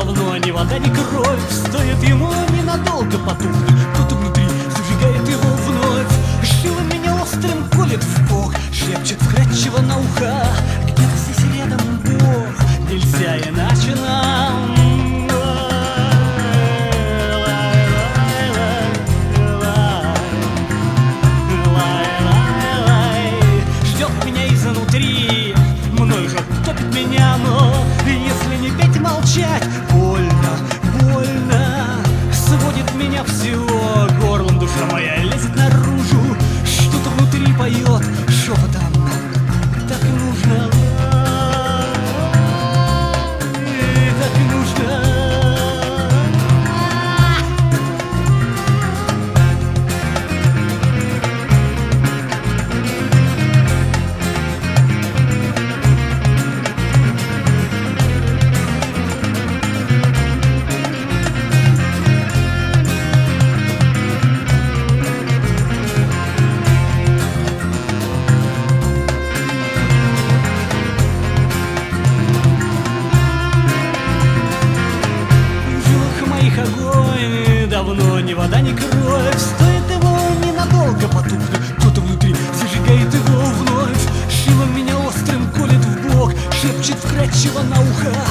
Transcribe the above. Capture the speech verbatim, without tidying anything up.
давно ни вода, ни кровь. Стоит ему ненадолго потухнуть, кто-то внутри зажигает его вновь. Шило меня острым колет в бок, шепчет вкрадчиво на ухо: где-то здесь рядом Бог, нельзя иначе нам. Ждет меня изнутри, мной же топит меня, но если не петь и молчать, больно, больно, сводит меня всего, горлом душа моя лезет наружу, что-то внутри поет шепотом, так и нужно, так и нужно. Огонь, давно ни вода, ни кровь. Стоит его ненадолго потухнуть, кто-то внутри зажигает его вновь. Шилом меня острым колет в бок, шепчет вкрадчиво на ухо: